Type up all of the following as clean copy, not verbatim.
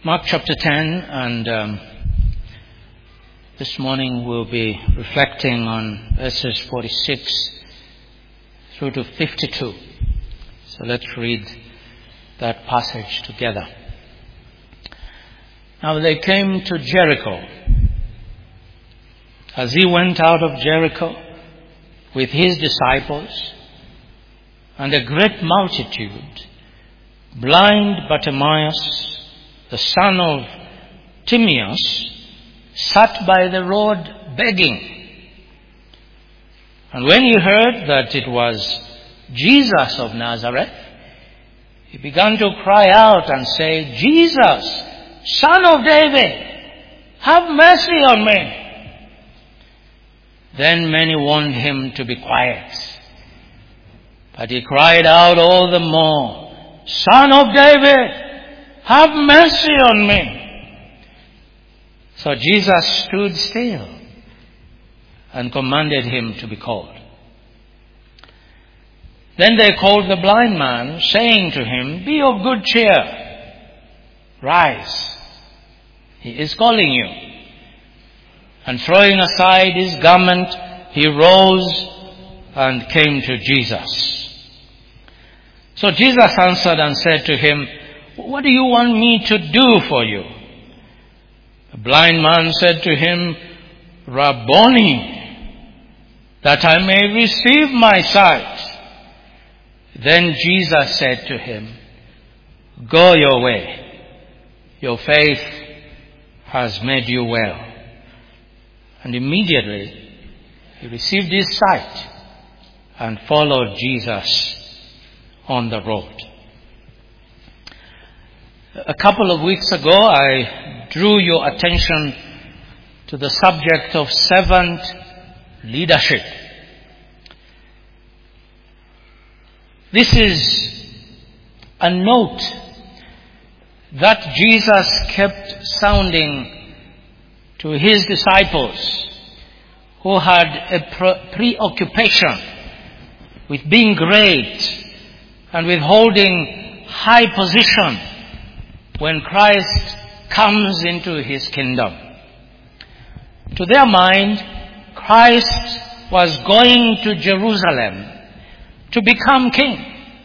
Mark chapter 10, and this morning we'll be reflecting on verses 46 through to 52. So let's read that passage together. Now they came to Jericho. As he went out of Jericho with his disciples and a great multitude, blind Bartimaeus, the son of Timaeus, sat by the road begging. And when he heard that it was Jesus of Nazareth, he began to cry out and say, "Jesus, Son of David, have mercy on me." Then many warned him to be quiet. But he cried out all the more, "Son of David, have mercy on me." So Jesus stood still and commanded him to be called. Then they called the blind man, saying to him, "Be of good cheer. Rise. He is calling you." And throwing aside his garment, he rose and came to Jesus. So Jesus answered and said to him, "What do you want me to do for you?" The blind man said to him, "Rabboni, that I may receive my sight." Then Jesus said to him, "Go your way. Your faith has made you well." And immediately he received his sight and followed Jesus on the road. A couple of weeks ago, I drew your attention to the subject of servant leadership. This is a note that Jesus kept sounding to his disciples who had a preoccupation with being great and with holding high position when Christ comes into his kingdom. To their mind, Christ was going to Jerusalem to become king.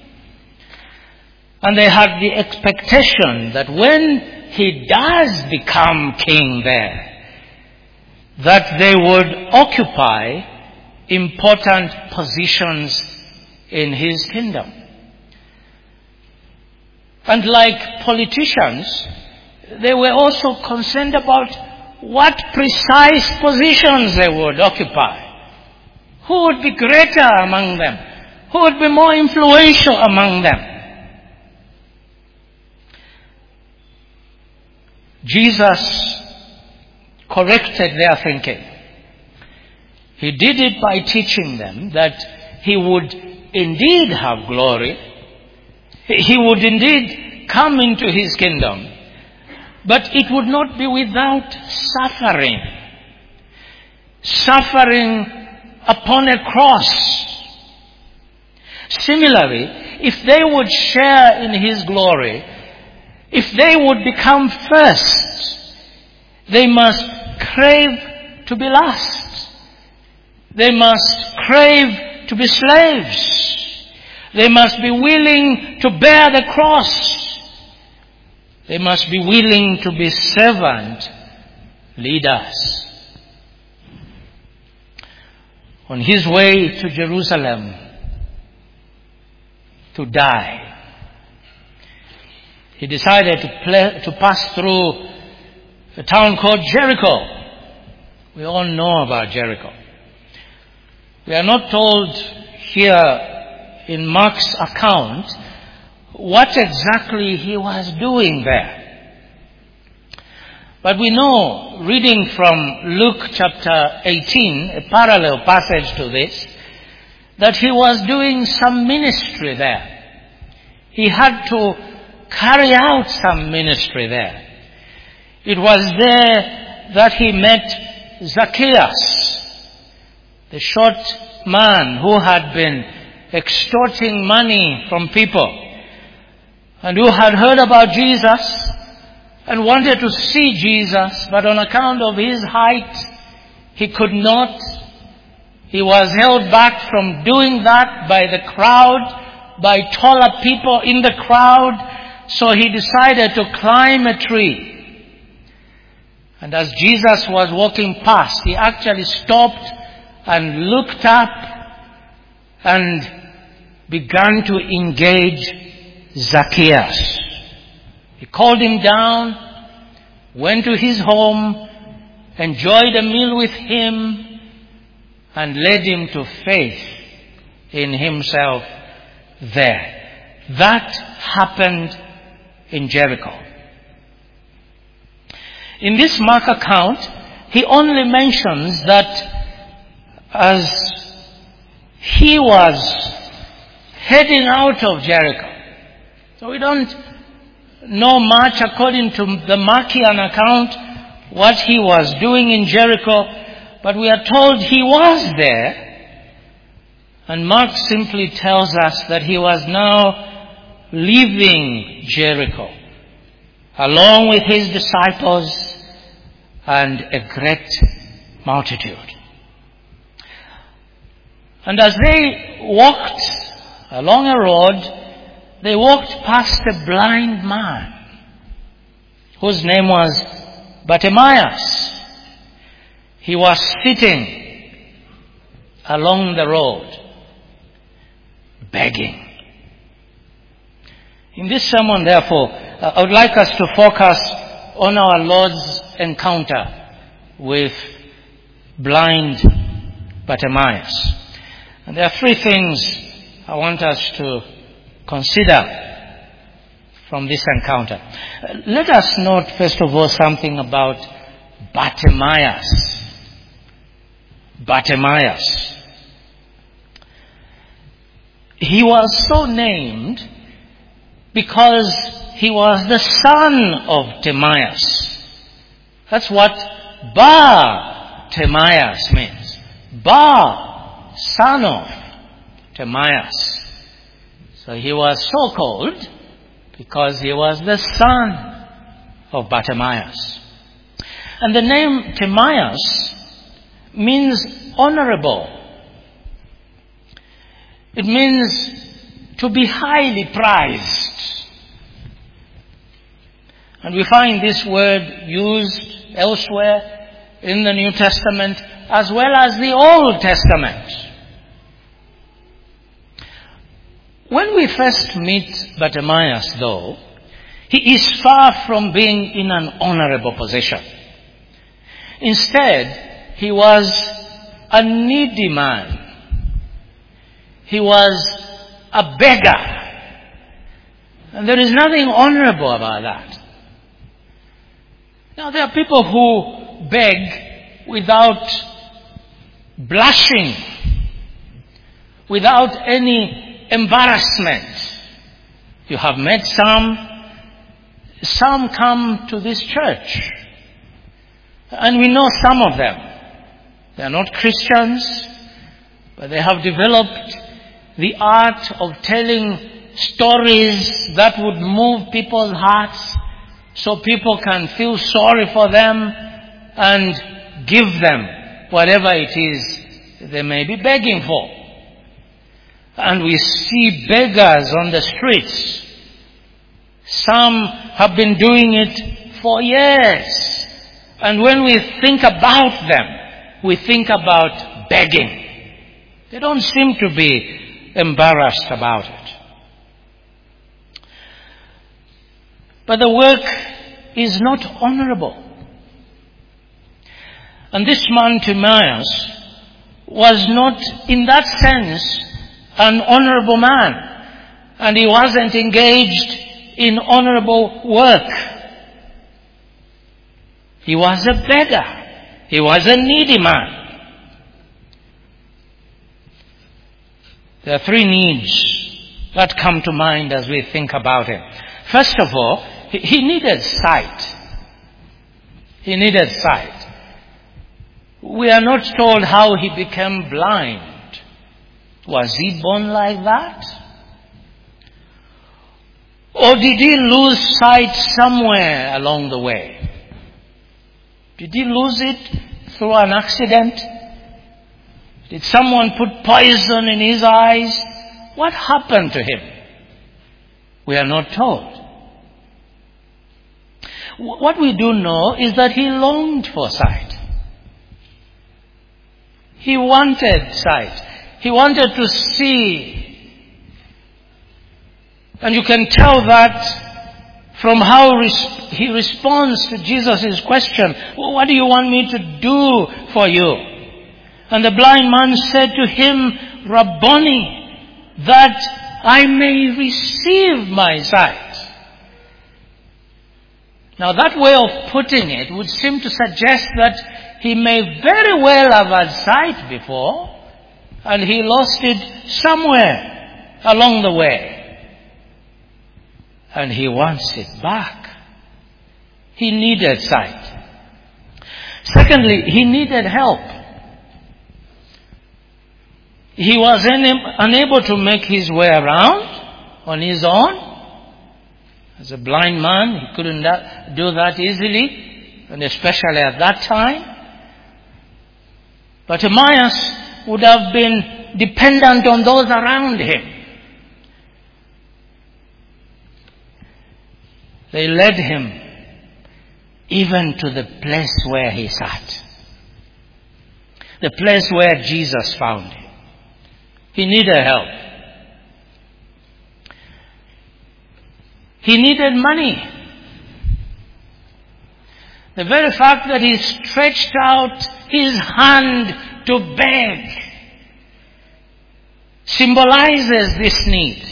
And they had the expectation that when he does become king there, that they would occupy important positions in his kingdom. And like politicians, they were also concerned about what precise positions they would occupy. Who would be greater among them? Who would be more influential among them? Jesus corrected their thinking. He did it by teaching them that he would indeed have glory. He would indeed come into his kingdom, but it would not be without suffering. Suffering upon a cross. Similarly, if they would share in his glory, if they would become first, they must crave to be last. They must crave to be slaves. They must be willing to bear the cross. They must be willing to be servant leaders. On his way to Jerusalem to die, he decided to pass through a town called Jericho. We all know about Jericho. We are not told here in Mark's account what exactly he was doing there. But we know, reading from Luke chapter 18, a parallel passage to this, that he was doing some ministry there. He had to carry out some ministry there. It was there that he met Zacchaeus, the short man who had been extorting money from people and who had heard about Jesus and wanted to see Jesus, but on account of his height, he could not. He was held back from doing that by the crowd, by taller people in the crowd, so he decided to climb a tree. And as Jesus was walking past, he actually stopped and looked up and began to engage Zacchaeus. He called him down, went to his home, enjoyed a meal with him, and led him to faith in himself there. That happened in Jericho. In this Mark account, he only mentions that as he was heading out of Jericho. So we don't know much according to the Markian account what he was doing in Jericho, but we are told he was there. And Mark simply tells us that he was now leaving Jericho along with his disciples and a great multitude. And as they walked along a road, they walked past a blind man whose name was Bartimaeus. He was sitting along the road, begging. In this sermon, therefore, I would like us to focus on our Lord's encounter with blind Bartimaeus. And there are three things I want us to consider from this encounter. Let us note, first of all, something about Bartimaeus. Bartimaeus. He was so named because he was the son of Timaeus. That's what Bartimaeus means. Bar, son of Timaeus. So he was so called because he was the son of Bartimaeus. And the name Timaeus means honorable. It means to be highly prized. And we find this word used elsewhere in the New Testament as well as the Old Testament. When we first meet Bartimaeus, though, he is far from being in an honorable position. Instead, he was a needy man. He was a beggar. And there is nothing honorable about that. Now, there are people who beg without blushing, without any embarrassment. You have met some. Some come to this church. And we know some of them. They are not Christians, but they have developed the art of telling stories that would move people's hearts so people can feel sorry for them and give them whatever it is they may be begging for. And we see beggars on the streets. Some have been doing it for years. And when we think about them, we think about begging. They don't seem to be embarrassed about it. But the work is not honorable. And this man Timaeus was not, in that sense, an honorable man. And he wasn't engaged in honorable work. He was a beggar. He was a needy man. There are three needs that come to mind as we think about him. First of all, he needed sight. He needed sight. We are not told how he became blind. Was he born like that? Or did he lose sight somewhere along the way? Did he lose it through an accident? Did someone put poison in his eyes? What happened to him? We are not told. What we do know is that he longed for sight. He wanted sight. He wanted to see. And you can tell that from how he responds to Jesus' question, what do you want me to do for you? And the blind man said to him, Rabboni, that I may receive my sight. Now that way of putting it would seem to suggest that he may very well have had sight before, and he lost it somewhere along the way. And he wants it back. He needed sight. Secondly, he needed help. He was unable to make his way around on his own. As a blind man, he couldn't do that easily, and especially at that time. But Bartimaeus would have been dependent on those around him. They led him even to the place where he sat. The place where Jesus found him. He needed help. He needed money. The very fact that he stretched out his hand to beg symbolizes this need.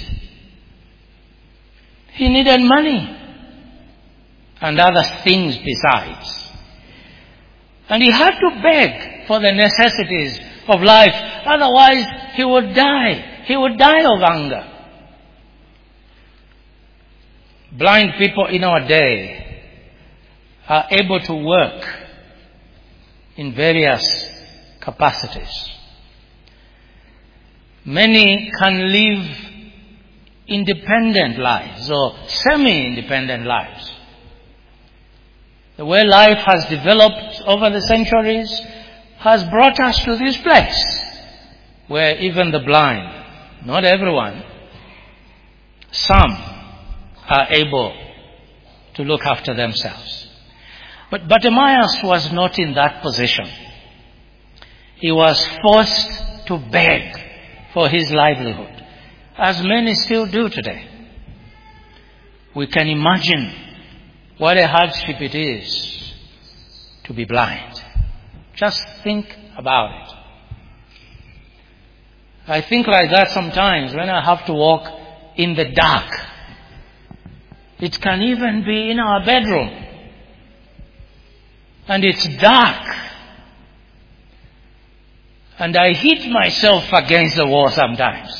He needed money and other things besides. And he had to beg for the necessities of life. Otherwise, he would die. He would die of hunger. Blind people in our day are able to work in various capacities. Many can live independent lives or semi-independent lives. The way life has developed over the centuries has brought us to this place where even the blind, not everyone, some are able to look after themselves. But Bartimaeus was not in that position. He was forced to beg for his livelihood, as many still do today. We can imagine what a hardship it is to be blind. Just think about it. I think like that sometimes when I have to walk in the dark. It can even be in our bedroom. And it's dark. And I hit myself against the wall sometimes.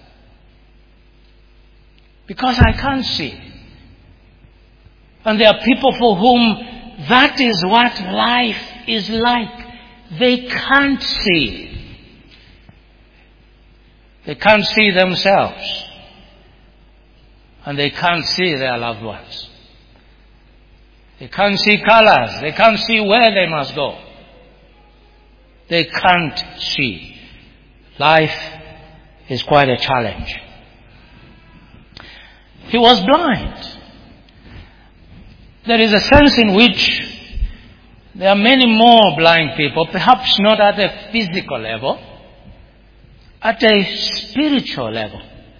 Because I can't see. And there are people for whom that is what life is like. They can't see. They can't see themselves. And they can't see their loved ones. They can't see colors. They can't see where they must go. They can't see. Life is quite a challenge. He was blind. There is a sense in which there are many more blind people, perhaps not at a physical level, at a spiritual level.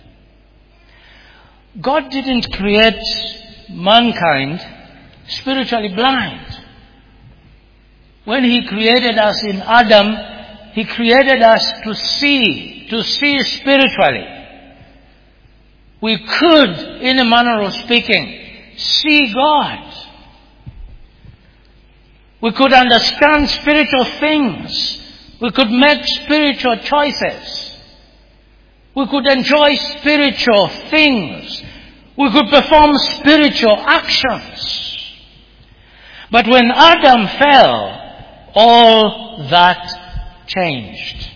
God didn't create mankind spiritually blind. When He created us in Adam, He created us to see spiritually. We could, in a manner of speaking, see God. We could understand spiritual things. We could make spiritual choices. We could enjoy spiritual things. We could perform spiritual actions. But when Adam fell, all that changed.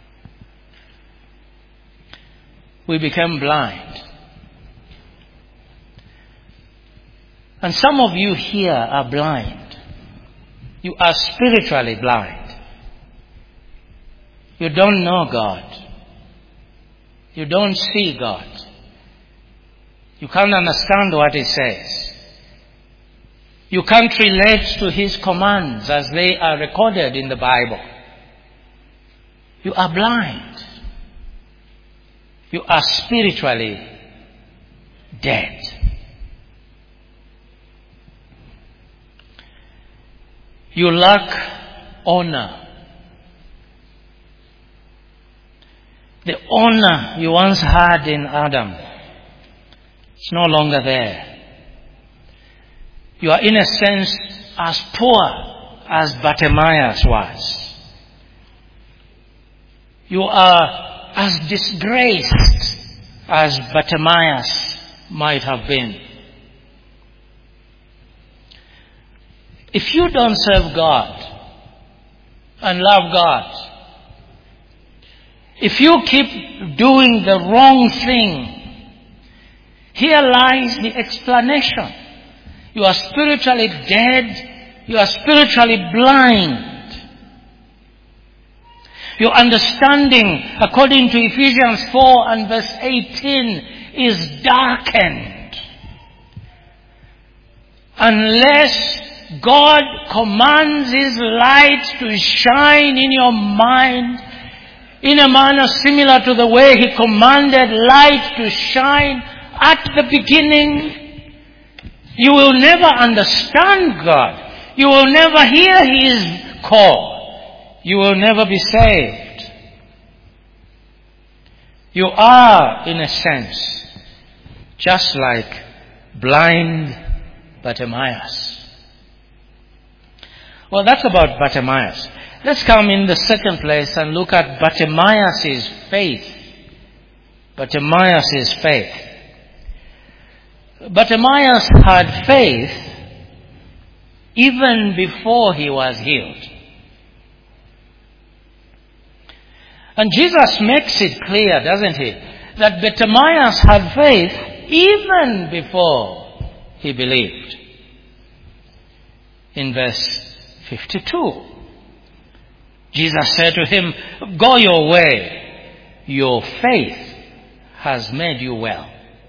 We became blind. And some of you here are blind. You are spiritually blind. You don't know God. You don't see God. You can't understand what He says. You can't relate to His commands as they are recorded in the Bible. You are blind. You are spiritually dead. You lack honor. The honor you once had in Adam is no longer there. You are in a sense as poor as Bartimaeus was. You are as disgraced as Bartimaeus might have been. If you don't serve God and love God, if you keep doing the wrong thing, here lies the explanation. You are spiritually dead. You are spiritually blind. Your understanding, according to Ephesians 4 and verse 18, is darkened. Unless God commands His light to shine in your mind in a manner similar to the way He commanded light to shine at the beginning, you will never understand God. You will never hear His call. You will never be saved. You are, in a sense, just like blind Bartimaeus. Well, that's about Bartimaeus. Let's come in the second place and look at Bartimaeus' faith. Bartimaeus' faith. Bartimaeus had faith even before he was healed. And Jesus makes it clear, doesn't He, that Bartimaeus had faith even before he believed. In verse 52, Jesus said to him, "Go your way, your faith has made you well."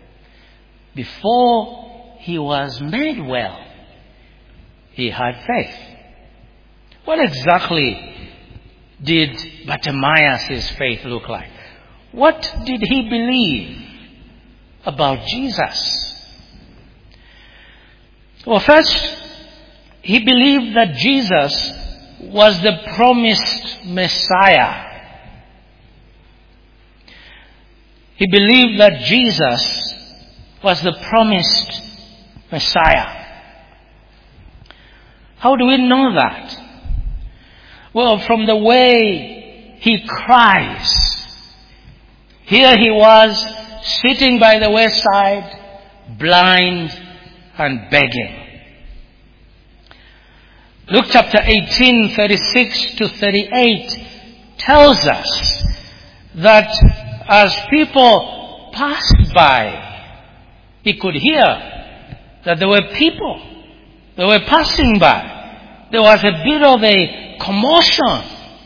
Before he was made well, he had faith. What exactly did Bartimaeus' faith look like? What did he believe about Jesus? Well, first, he believed that Jesus was the promised Messiah. He believed that Jesus was the promised Messiah. How do we know that? Well, from the way he cries. Here he was sitting by the wayside, blind and begging. Luke chapter 18, 36 to 38 tells us that as people passed by, he could hear that there were people. They were passing by. There was a bit of a commotion.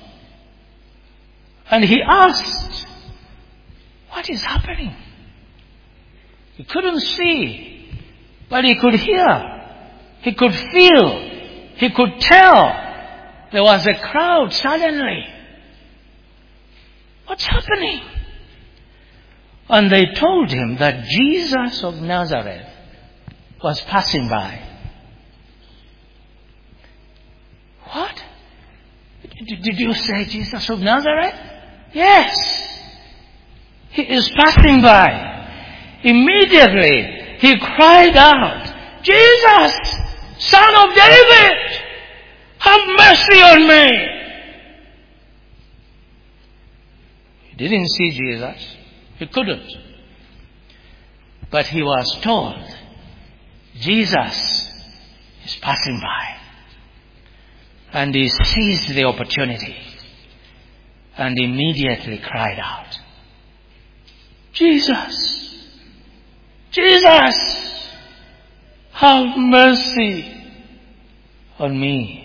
And he asked, "What is happening?" He couldn't see, but he could hear. He could feel. He could tell. There was a crowd suddenly. What's happening? And they told him that Jesus of Nazareth was passing by. What? Did you say Jesus of Nazareth? Yes. He is passing by. Immediately, he cried out, "Jesus, Son of David, have mercy on me." He didn't see Jesus. He couldn't. But he was told, Jesus is passing by. And he seized the opportunity and immediately cried out, "Jesus, Jesus, have mercy on me.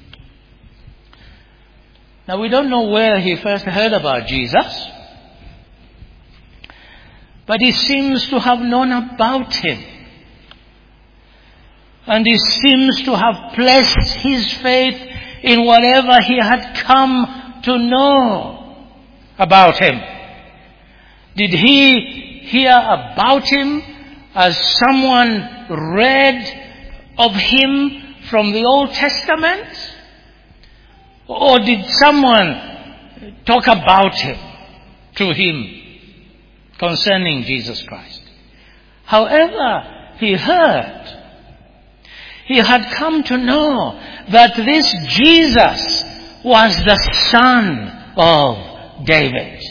Now, we don't know where he first heard about Jesus, but he seems to have known about him. And he seems to have placed his faith in whatever he had come to know about him. Did he hear about him as someone read of him from the Old Testament? Or did someone talk about him to him concerning Jesus Christ? However he heard, he had come to know that this Jesus was the Son of David.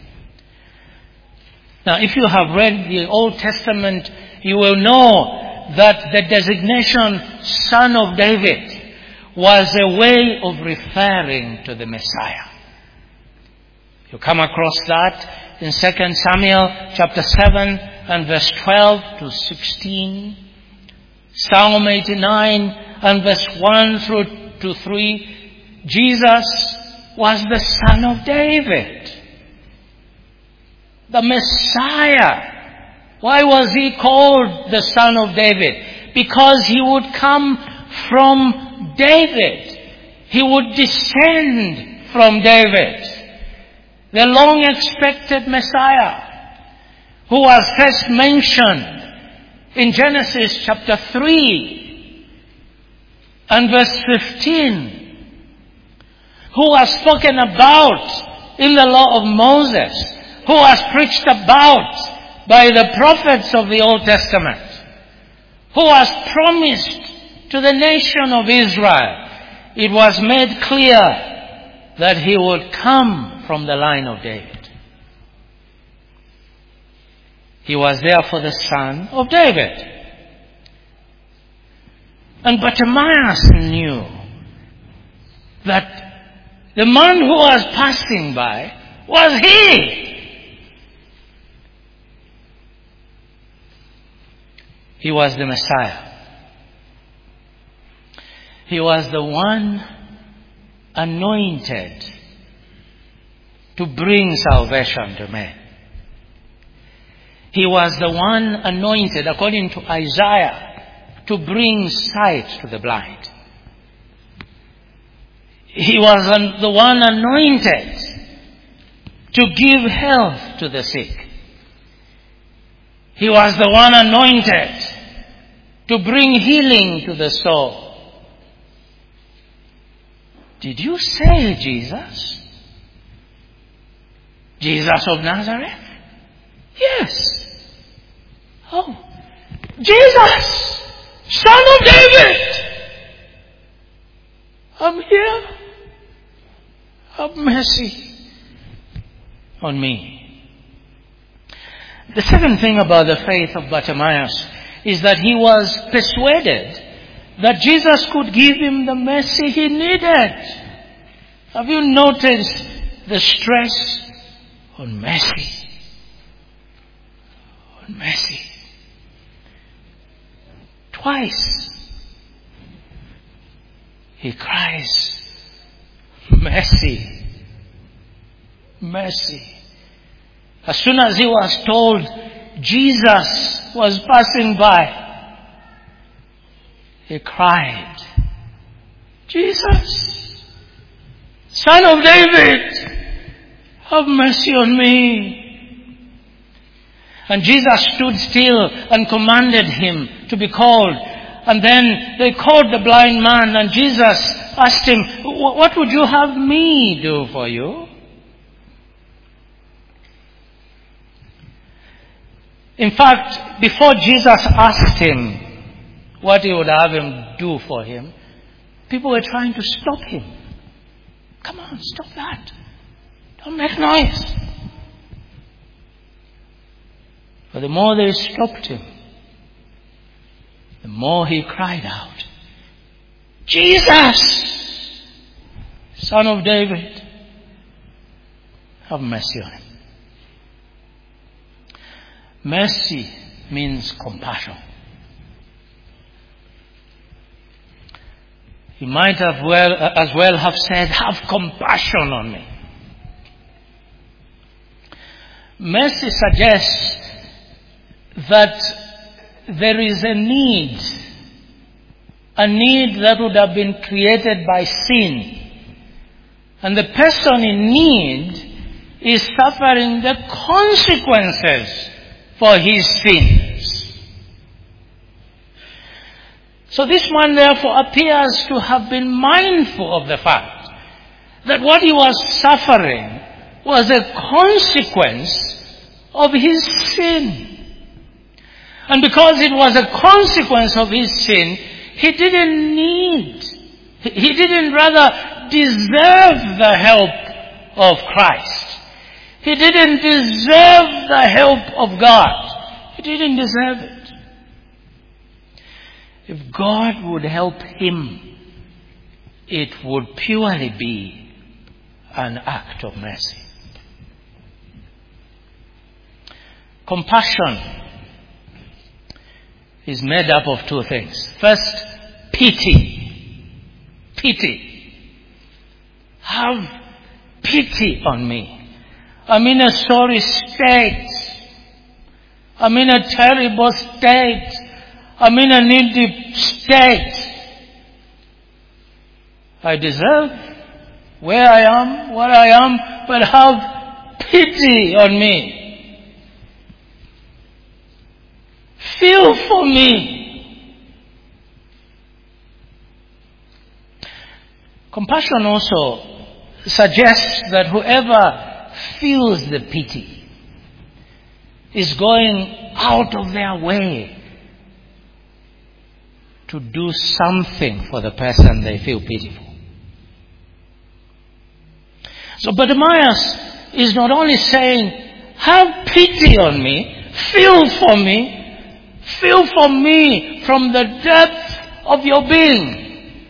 Now, if you have read the Old Testament, you will know that the designation Son of David was a way of referring to the Messiah. You come across that in 2 Samuel chapter 7 and verse 12 to 16. Psalm 89 and verse 1 through to 3. Jesus was the Son of David. The Messiah. Why was he called the Son of David? Because he would come from David. He would descend from David. The long expected Messiah, who was first mentioned in Genesis chapter 3 and verse 15, who was spoken about in the law of Moses, who was preached about by the prophets of the Old Testament, who was promised to the nation of Israel. It was made clear that he would come from the line of David. He was therefore the Son of David. And Bartimaeus knew that the man who was passing by was he. He was the Messiah. He was the one anointed to bring salvation to men. He was the one anointed, according to Isaiah, to bring sight to the blind. He was the one anointed to give health to the sick. He was the one anointed to bring healing to the soul. Did you say Jesus? Jesus of Nazareth? Yes. Oh, Jesus, Son of David, I'm here. Have mercy on me. The second thing about the faith of Bartimaeus is that he was persuaded that Jesus could give him the mercy he needed. Have you noticed the stress on mercy? On mercy. Twice he cries, mercy, mercy. As soon as he was told Jesus was passing by, he cried, Jesus, Son of David, have mercy on me. And Jesus stood still and commanded him to be called. And then they called the blind man, and Jesus asked him, what would you have me do for you? In fact, before Jesus asked him what he would have him do for him, people were trying to stop him. Come on, stop that. Don't make noise. But the more they stopped him, the more he cried out, Jesus, Son of David, have mercy on him. Mercy means compassion. He might have as well have said, have compassion on me. Mercy suggests that there is a need that would have been created by sin. And the person in need is suffering the consequences for his sins. So this man therefore appears to have been mindful of the fact that what he was suffering was a consequence of his sin. And because it was a consequence of his sin, he didn't rather deserve the help of Christ. He didn't deserve the help of God. He didn't deserve it. If God would help him, it would purely be an act of mercy. Compassion is made up of two things. First, pity. Pity. Have pity on me. I'm in a sorry state. I'm in a terrible state. I'm in a needy state. I deserve where I am, what I am, but have pity on me. Feel for me. Compassion also suggests that whoever feels the pity is going out of their way to do something for the person they feel pity for. So Bartimaeus is not only saying, have pity on me, feel for me from the depth of your being.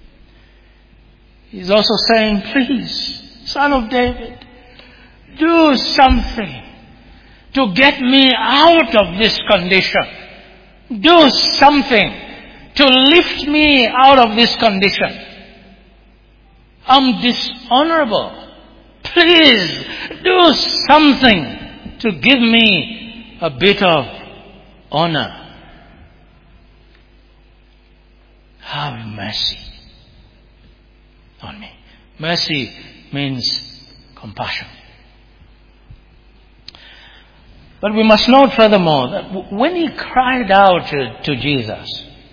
He's also saying, please, Son of David, do something to get me out of this condition. Do something to lift me out of this condition. I'm dishonorable. Please do something to give me a bit of honor. Have mercy on me. Mercy means compassion. But we must note furthermore that when he cried out to Jesus,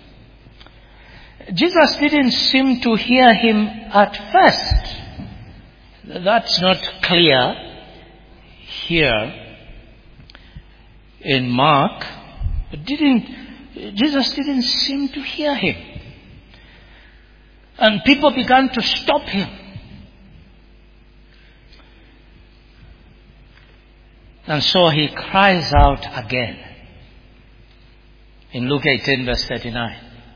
Jesus didn't seem to hear him at first. That's not clear here in Mark. But Jesus didn't seem to hear him. And people began to stop him. And so he cries out again. In Luke 18 verse 39.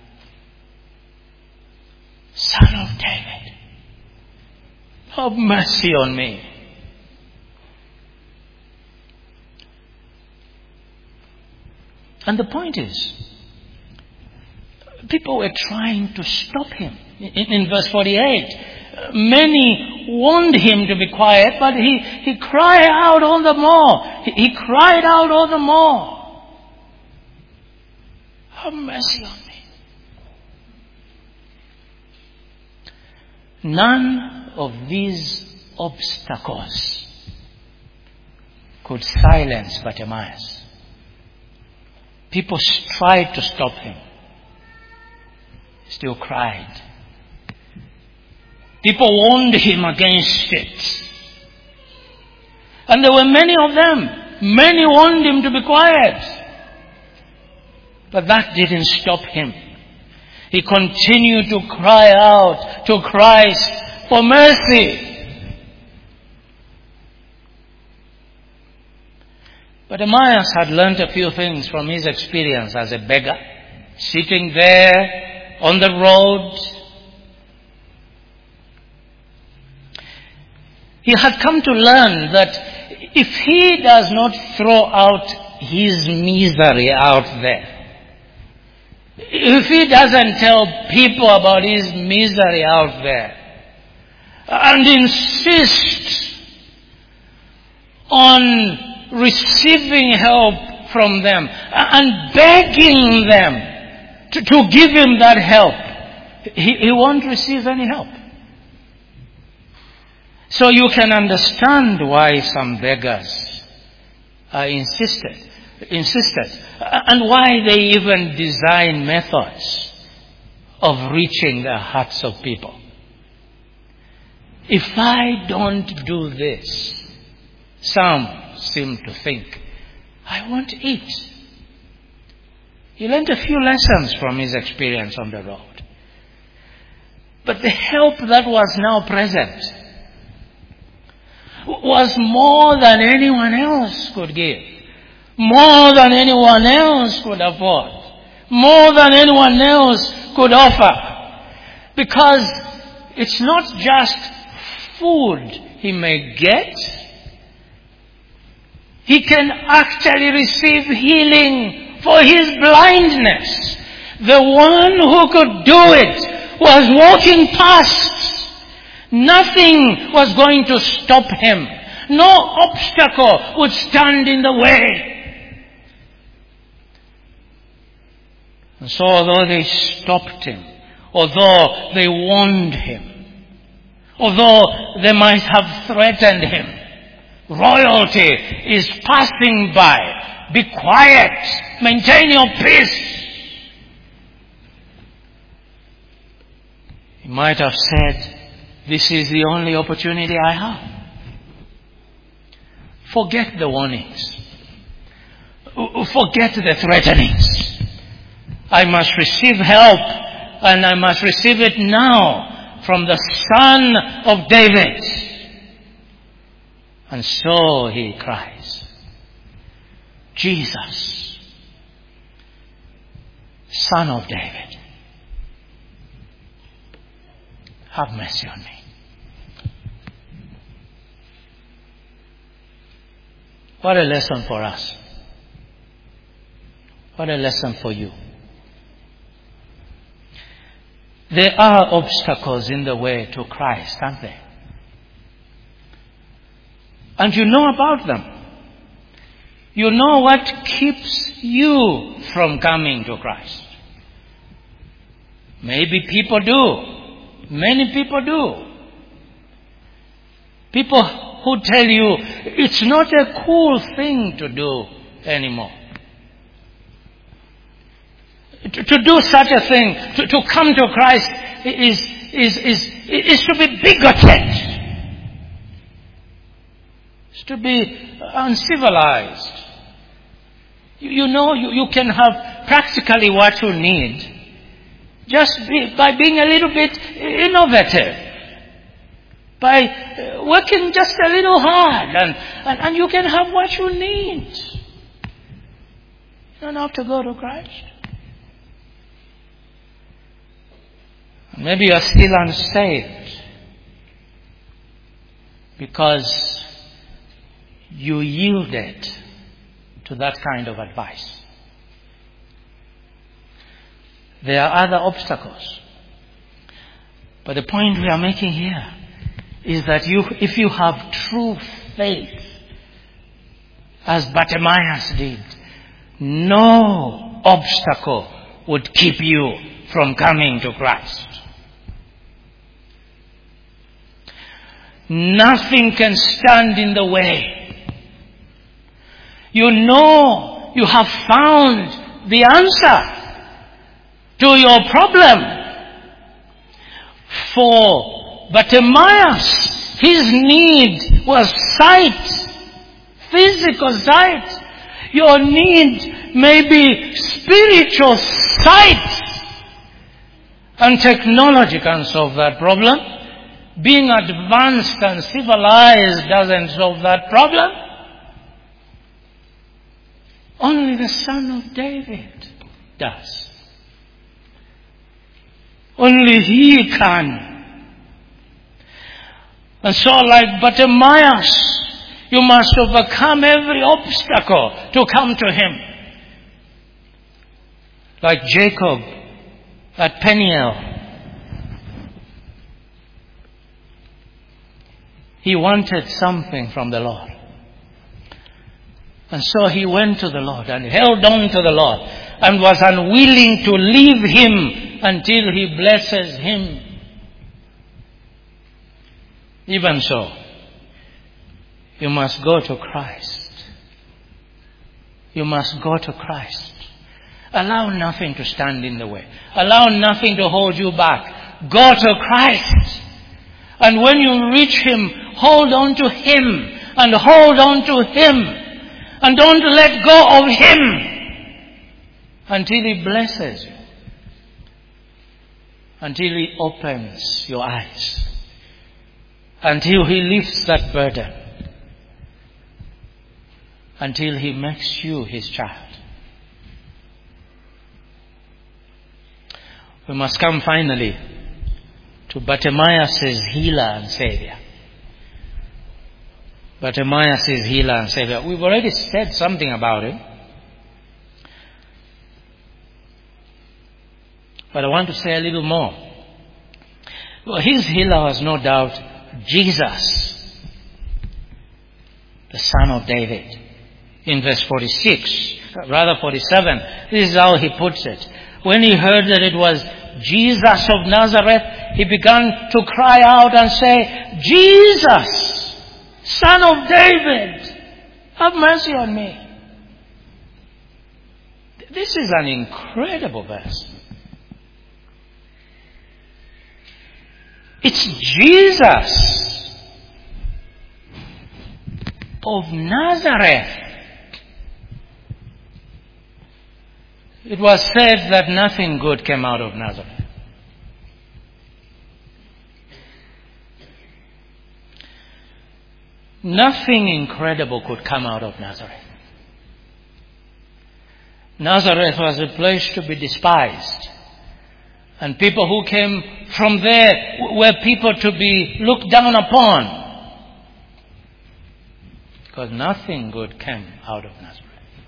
Son of David, have mercy on me. And the point is, people were trying to stop him. In verse 48, many warned him to be quiet, but he cried out all the more. He cried out all the more. Have mercy on me. None of these obstacles could silence Bartimaeus. People tried to stop him. Still cried. People warned him against it. And there were many of them. Many warned him to be quiet. But that didn't stop him. He continued to cry out to Christ for mercy. But Bartimaeus had learnt a few things from his experience as a beggar, sitting there on the road. He had come to learn that if he does not throw out his misery out there, if he doesn't tell people about his misery out there and insist on receiving help from them and begging them to give him that help, he won't receive any help. So you can understand why some beggars insisted, and why they even design methods of reaching the hearts of people. If I don't do this, some seem to think, I won't eat. He learned a few lessons from his experience on the road. But the help that was now present was more than anyone else could give, more than anyone else could afford, more than anyone else could offer. Because it's not just food he may get. He can actually receive healing for his blindness. The one who could do it was walking past. Nothing was going to stop him. No obstacle would stand in the way. And so although they stopped him, although they warned him, although they might have threatened him, royalty is passing by. Be quiet. Maintain your peace. He might have said, this is the only opportunity I have. Forget the warnings. Forget the threatenings. I must receive help, and I must receive it now from the Son of David. And so he cries, Jesus, Son of David, have mercy on me. What a lesson for us. What a lesson for you. There are obstacles in the way to Christ, aren't there? And you know about them. You know what keeps you from coming to Christ. Maybe people do. Many people do. People who tell you it's not a cool thing to do anymore. To do such a thing, to come to Christ is to be bigoted. It's to be uncivilized. You know, you can have practically what you need just by being a little bit innovative. By working just a little hard, and you can have what you need. You don't have to go to Christ. Maybe you're still unsaved because you yielded to that kind of advice. There are other obstacles. But the point we are making here is that if you have true faith, as Bartimaeus did, no obstacle would keep you from coming to Christ. Nothing can stand in the way. You know you have found the answer to your problem. For Bartimaeus, his need was sight, physical sight. Your need may be spiritual sight. And technology can solve that problem. Being advanced and civilized doesn't solve that problem. Only the Son of David does. Only He can. And so like Bartimaeus, you must overcome every obstacle to come to Him. like Jacob at Peniel. He wanted something from the Lord. And so he went to the Lord and held on to the Lord and was unwilling to leave him until he blesses him. Even so, you must go to Christ. You must go to Christ. Allow nothing to stand in the way. Allow nothing to hold you back. Go to Christ. And when you reach him, hold on to him and hold on to him. And don't let go of him until he blesses you. Until he opens your eyes. Until he lifts that burden. Until he makes you his child. We must come finally to Bartimaeus' healer and savior. Bartimaeus' healer and savior. We've already said something about him. But I want to say a little more. Well, his healer was no doubt Jesus, the son of David. In verse 47, this is how he puts it. When he heard that it was Jesus of Nazareth, he began to cry out and say, Jesus, son of David, have mercy on me. This is an incredible verse. It's Jesus of Nazareth. It was said that nothing good came out of Nazareth. Nothing incredible could come out of Nazareth. Nazareth was a place to be despised. And people who came from there were people to be looked down upon. Because nothing good came out of Nazareth.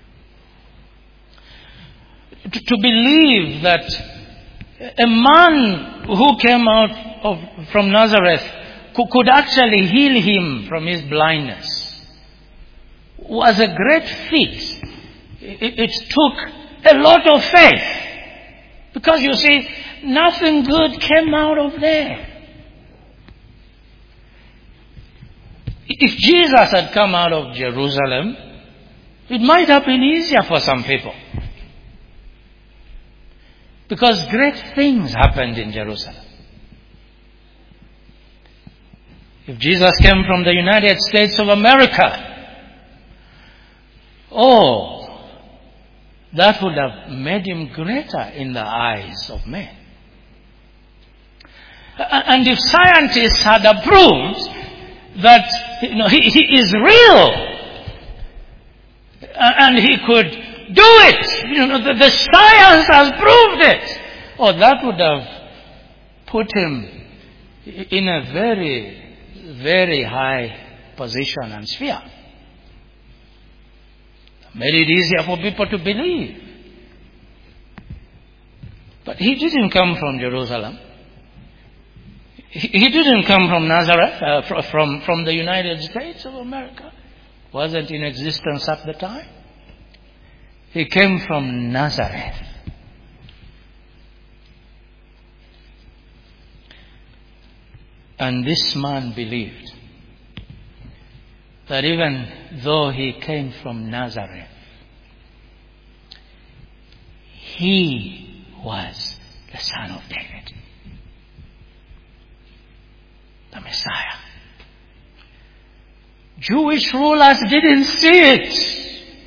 To believe that a man who came out from Nazareth could actually heal him from his blindness was a great feat. It took a lot of faith. Because you see, nothing good came out of there. If Jesus had come out of Jerusalem, it might have been easier for some people. Because great things happened in Jerusalem. If Jesus came from the United States of America, that would have made him greater in the eyes of men. And if scientists had approved that he is real and he could do it, the science has proved it, that would have put him in a very, very high position and sphere. Made it easier for people to believe. But he didn't come from Jerusalem. He didn't come from Nazareth, from the United States of America. Wasn't in existence at the time. He came from Nazareth. And this man believed that even though he came from Nazareth, he was the son of David, the Messiah. Jewish rulers didn't see it.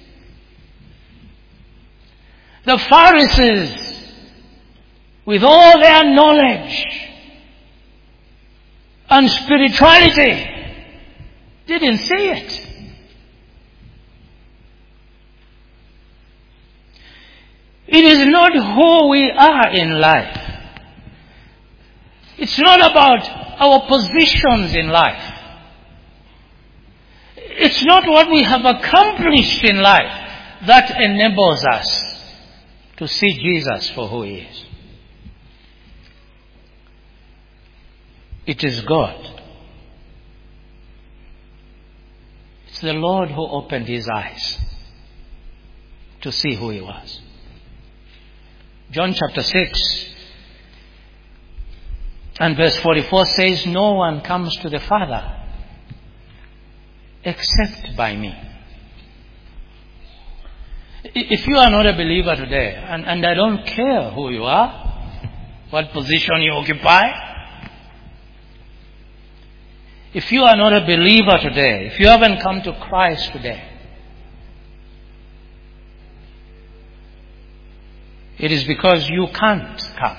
The Pharisees, with all their knowledge and spirituality, didn't see it. It is not who we are in life. It's not about our positions in life. It's not what we have accomplished in life that enables us to see Jesus for who he is. It is God. It's the Lord who opened his eyes to see who he was. John chapter 6 and verse 44 says, "No one comes to the Father except by me." If you are not a believer today, and I don't care who you are, what position you occupy, if you are not a believer today, if you haven't come to Christ today, it is because you can't come.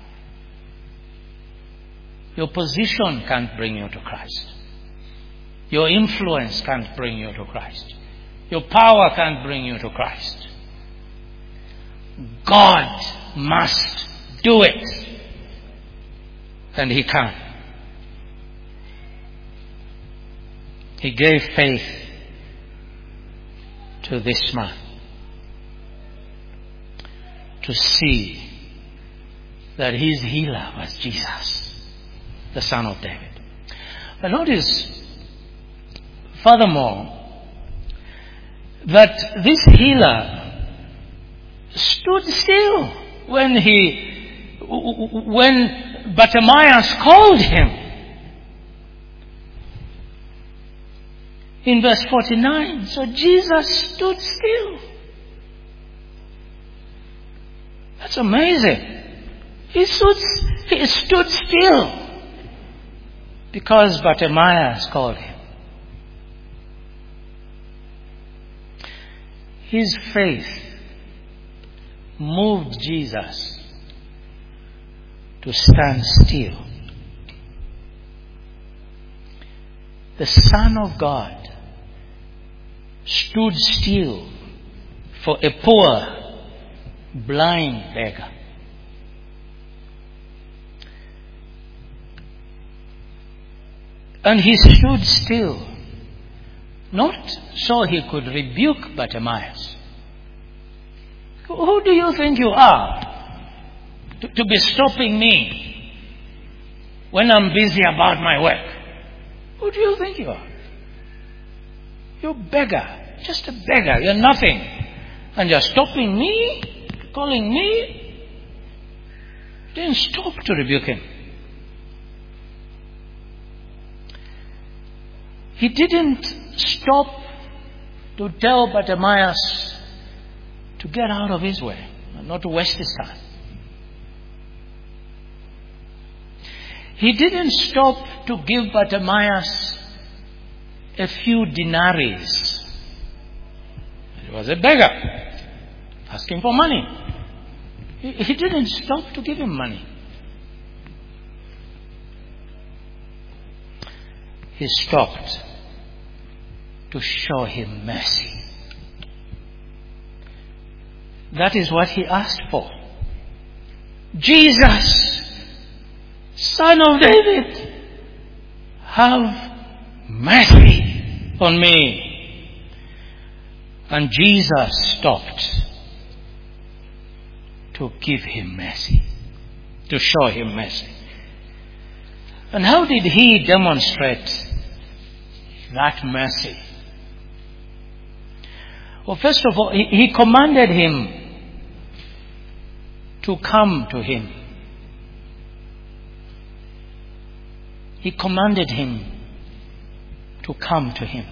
Your position can't bring you to Christ. Your influence can't bring you to Christ. Your power can't bring you to Christ. God must do it. And he can. He gave faith to this man to see that his healer was Jesus, the Son of David. But notice, furthermore, that this healer stood still when Bartimaeus called him. In verse 49, so Jesus stood still. That's amazing. He stood still because Bartimaeus called him. His faith moved Jesus to stand still. The Son of God stood still for a poor, blind beggar. And he stood still, not so he could rebuke Bartimaeus. Who do you think you are to be stopping me when I'm busy about my work? Who do you think you are? You're a beggar, just a beggar. You're nothing. And you're stopping me, calling me. Didn't stop to rebuke him. He didn't stop to tell Bartimaeus to get out of his way, not to waste his time. He didn't stop to give Bartimaeus a few denaries. He was a beggar, asking for money. He didn't stop to give him money. He stopped to show him mercy. That is what he asked for. Jesus, Son of David, have mercy on me. And Jesus stopped to give him mercy, to show him mercy. And how did he demonstrate that mercy? Well, first of all, he commanded him to come to him. He commanded him to come to him.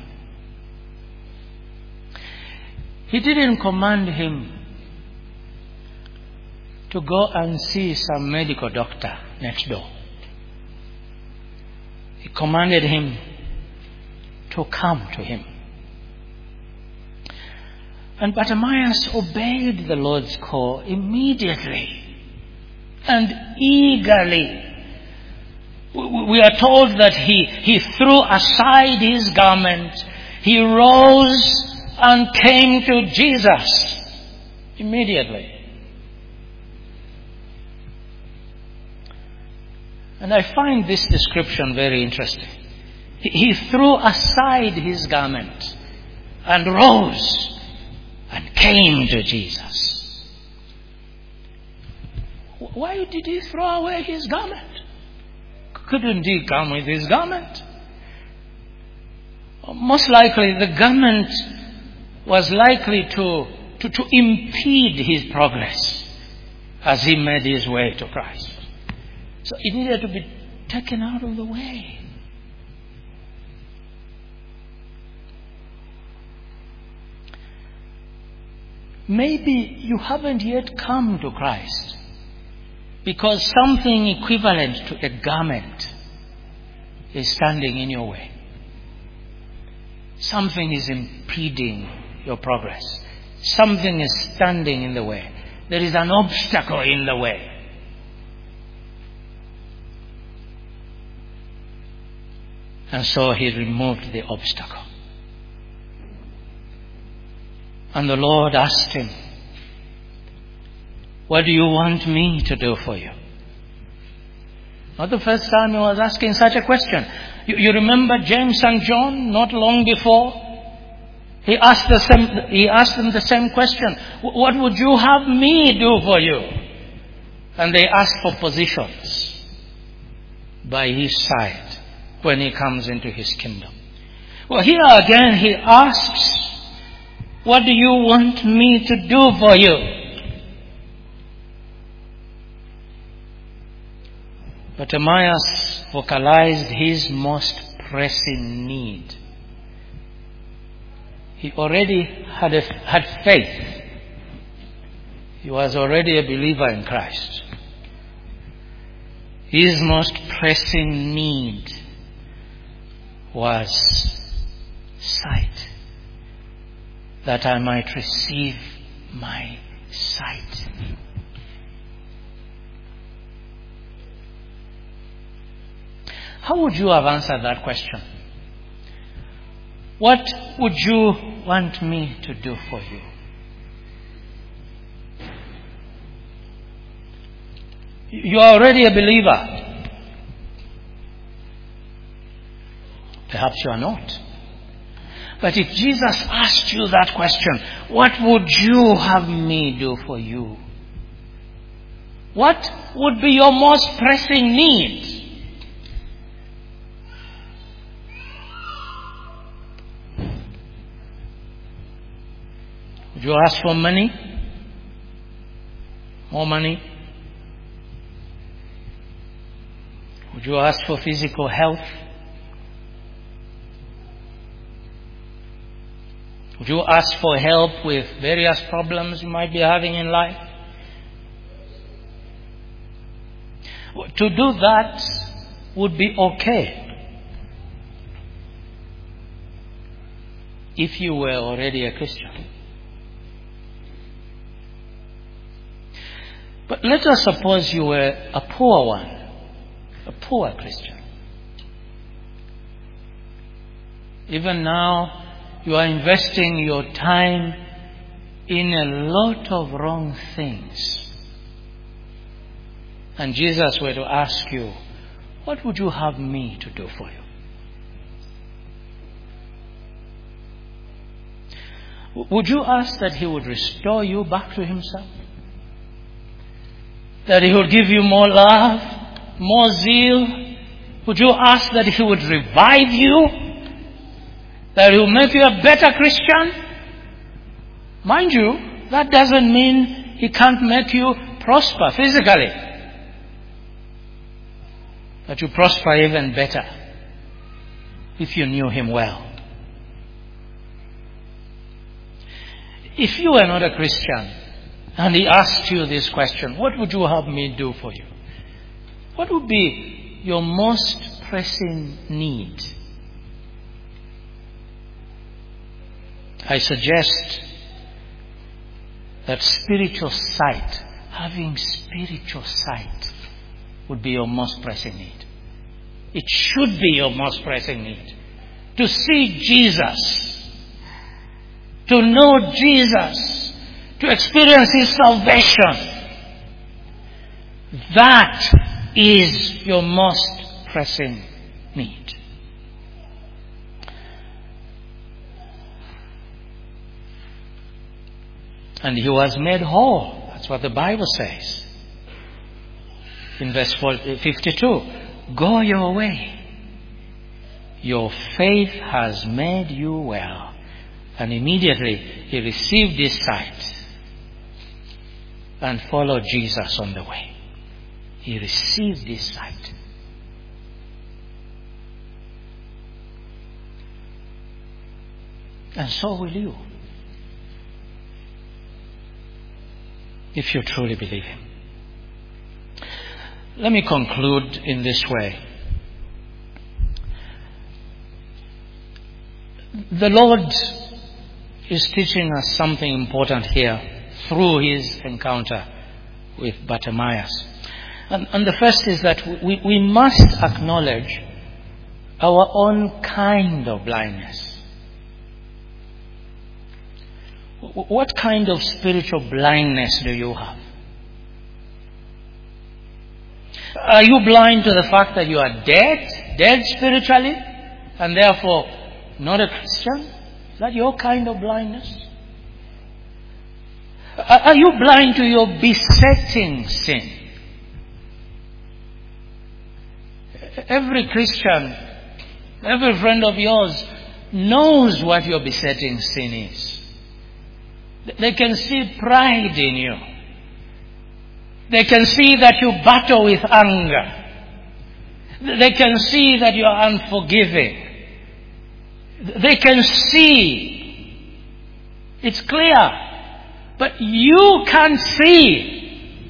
He didn't command him to go and see some medical doctor next door. He commanded him to come to him. And Bartimaeus obeyed the Lord's call immediately and eagerly. We are told that he threw aside his garment, he rose and came to Jesus immediately. And I find this description very interesting. He threw aside his garment and rose and came to Jesus. why did he throw away his garment? Couldn't he come with his garment? Most likely the garment was likely to impede his progress as he made his way to Christ. So it needed to be taken out of the way. Maybe you haven't yet come to Christ because something equivalent to a garment is standing in your way. Something is impeding your progress. Something is standing in the way. There is an obstacle in the way. And so he removed the obstacle. And the Lord asked him, what do you want me to do for you? Not the first time he was asking such a question. You remember James and John not long before? He asked them the same question. What would you have me do for you? And they asked for positions by his side when he comes into his kingdom. Well, here again he asks, what do you want me to do for you? But Bartimaeus vocalized his most pressing need. He already had faith. He was already a believer in Christ. His most pressing need was sight, that I might receive my sight. How would you have answered that question? What would you want me to do for you? You are already a believer. Perhaps you are not. But if Jesus asked you that question, what would you have me do for you? What would be your most pressing need? Would you ask for money? More money? Would you ask for physical health? Would you ask for help with various problems you might be having in life? To do that would be okay if you were already a Christian. But let us suppose you were a poor one, a poor Christian. Even now, you are investing your time in a lot of wrong things. And Jesus were to ask you, what would you have me to do for you? Would you ask that he would restore you back to himself? That he would give you more love, more zeal? Would you ask that he would revive you? That he will make you a better Christian? Mind you, that doesn't mean he can't make you prosper physically. But you prosper even better if you knew him well. If you were not a Christian and he asked you this question, what would you have me do for you? What would be your most pressing need? I suggest that spiritual sight, having spiritual sight, would be your most pressing need. It should be your most pressing need. To see Jesus, to know Jesus, to experience his salvation. That is your most pressing need. And he was made whole. That's what the Bible says. In verse 52, go your way. Your faith has made you well. And immediately he received his sight and followed Jesus on the way. He received his sight. And so will you, if you truly believe him. Let me conclude in this way. The Lord is teaching us something important here through his encounter with Bartimaeus. And the first is that we must acknowledge our own kind of blindness. What kind of spiritual blindness do you have? Are you blind to the fact that you are dead spiritually, and therefore not a Christian? Is that your kind of blindness? Are you blind to your besetting sin? Every Christian, every friend of yours knows what your besetting sin is. They can see pride in you. They can see that you battle with anger. They can see that you are unforgiving. They can see. It's clear. But you can't see.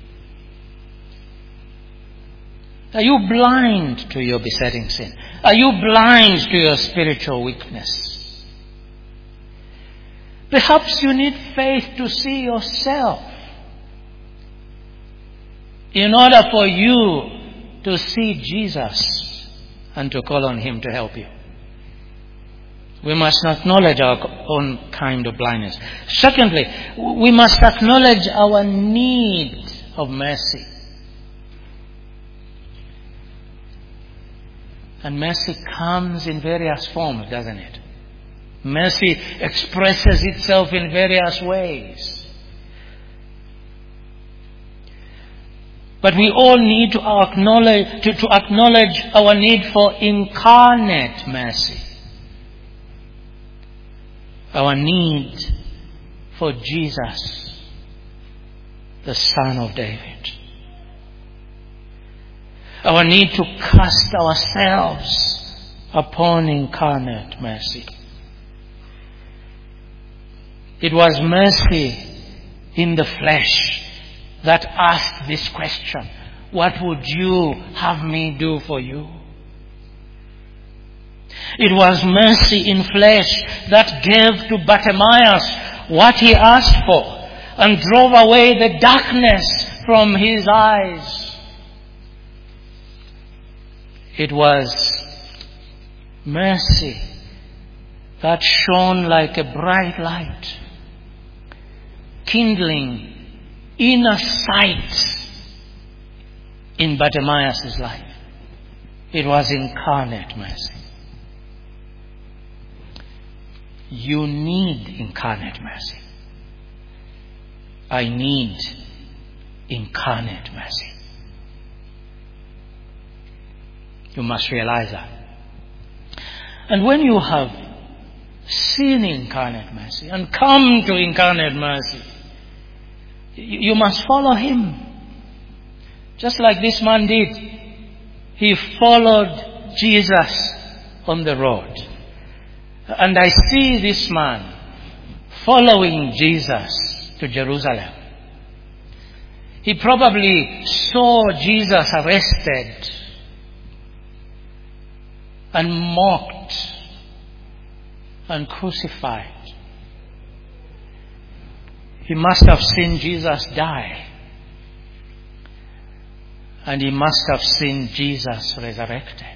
Are you blind to your besetting sin? Are you blind to your spiritual weakness? Perhaps you need faith to see yourself in order for you to see Jesus and to call on him to help you. We must acknowledge our own kind of blindness. Secondly, we must acknowledge our need of mercy. And mercy comes in various forms, doesn't it? Mercy expresses itself in various ways. But we all need to acknowledge our need for incarnate mercy. Our need for Jesus, the Son of David. Our need to cast ourselves upon incarnate mercy. It was mercy in the flesh that asked this question: what would you have me do for you? It was mercy in flesh that gave to Bartimaeus what he asked for and drove away the darkness from his eyes. It was mercy that shone like a bright light, kindling inner sight in Bartimaeus' life. It was incarnate mercy. You need incarnate mercy. I need incarnate mercy. You must realize that. And when you have seen incarnate mercy and come to incarnate mercy, you must follow him. Just like this man did. He followed Jesus on the road. And I see this man following Jesus to Jerusalem. He probably saw Jesus arrested and mocked and crucified. He must have seen Jesus die. And he must have seen Jesus resurrected.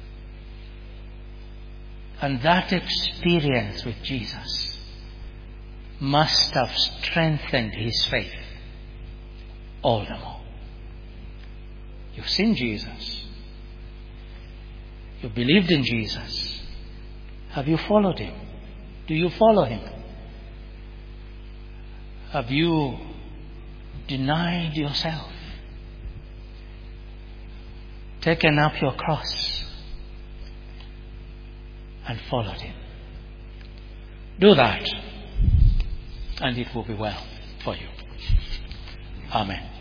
And that experience with Jesus must have strengthened his faith all the more. You've seen Jesus. You believed in Jesus. Have you followed him? Do you follow him? Have you denied yourself? taken up your cross and followed him. Do that, and it will be well for you. Amen.